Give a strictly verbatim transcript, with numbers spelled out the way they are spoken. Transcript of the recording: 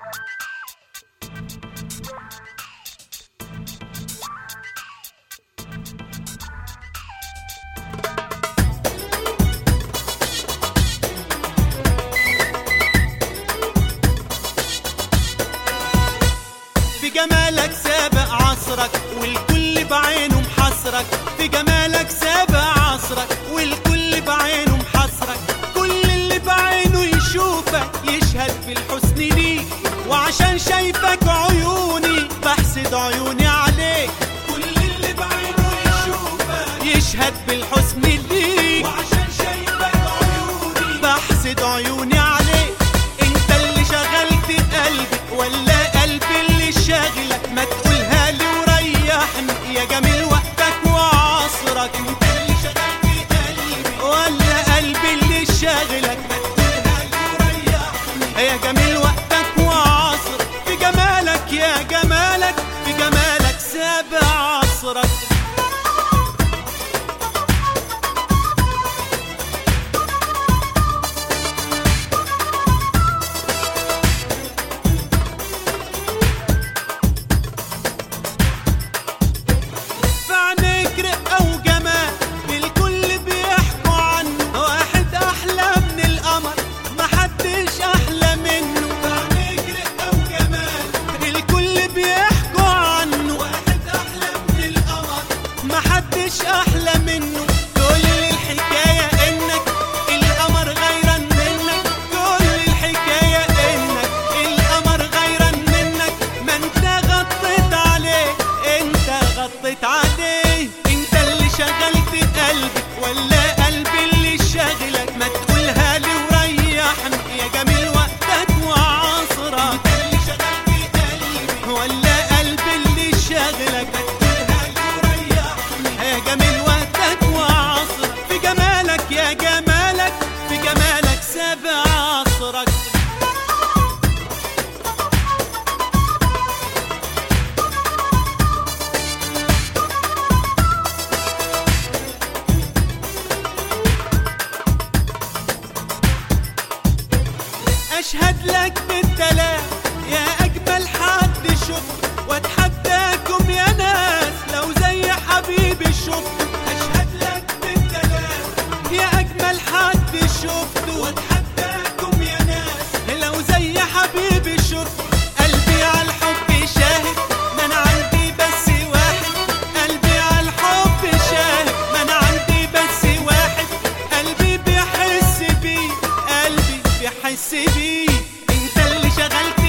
في جمالك سابق عصرك والكل بعينه محصرك، في جمالك سابق عصرك والكل بعينه محصرك، كل اللي بعينه يشوفك يشهد بالحسن ليك، وعشان شايفك عيوني بحسد عيوني عليك، كل اللي بعينه يشوفك يشهد بالحسن ليك، وعشان شايفك عيوني بحسد عيوني عليك. انت اللي شغلت قلبي ولا قلبي اللي شاغلك؟ ما تقولها لي وريحني يا جميل وقتك وعصرك. انت اللي شغلت قلبي ولا قلبي اللي شاغلك؟ ما تقولها لي وريحني يا جميل وقتك وعصرك. في جمالك يا جمالك في جمالك سابق عصرك. محدش أحلى منه، كل الحكاية إنك القمر غيران منك، كل الحكاية إنك القمر غيران منك، ما أنت غطيت عليه أنت غطيت عليه. أنت اللي شغلت قلبي ولا قلبي اللي شاغلك؟ ما تقولها لي وريحني يا جميل وقتك وعصرك. أنت اللي شغلت قلبي ولا قلبي اللي شاغلك؟ يا جميل وقتك وعصرك. في جمالك يا جمالك في جمالك سابق عصرك. أشهد لك بالدلال يا أجمل حد شفته، وأتحداكم يا ناس لو زي حبيبي شفته. أشهد لك بالدلال يا أجمل حد شفته، وأتحداكم يا ناس لو زي حبيبي شفته. قلبي على الحب شاهد ما أنا عندي بس واحد، قلبي على الحب شاهد ما أنا عندي بس واحد، قلبي بيحس بيه قلبي بيحس بيه. أنت اللي شغلت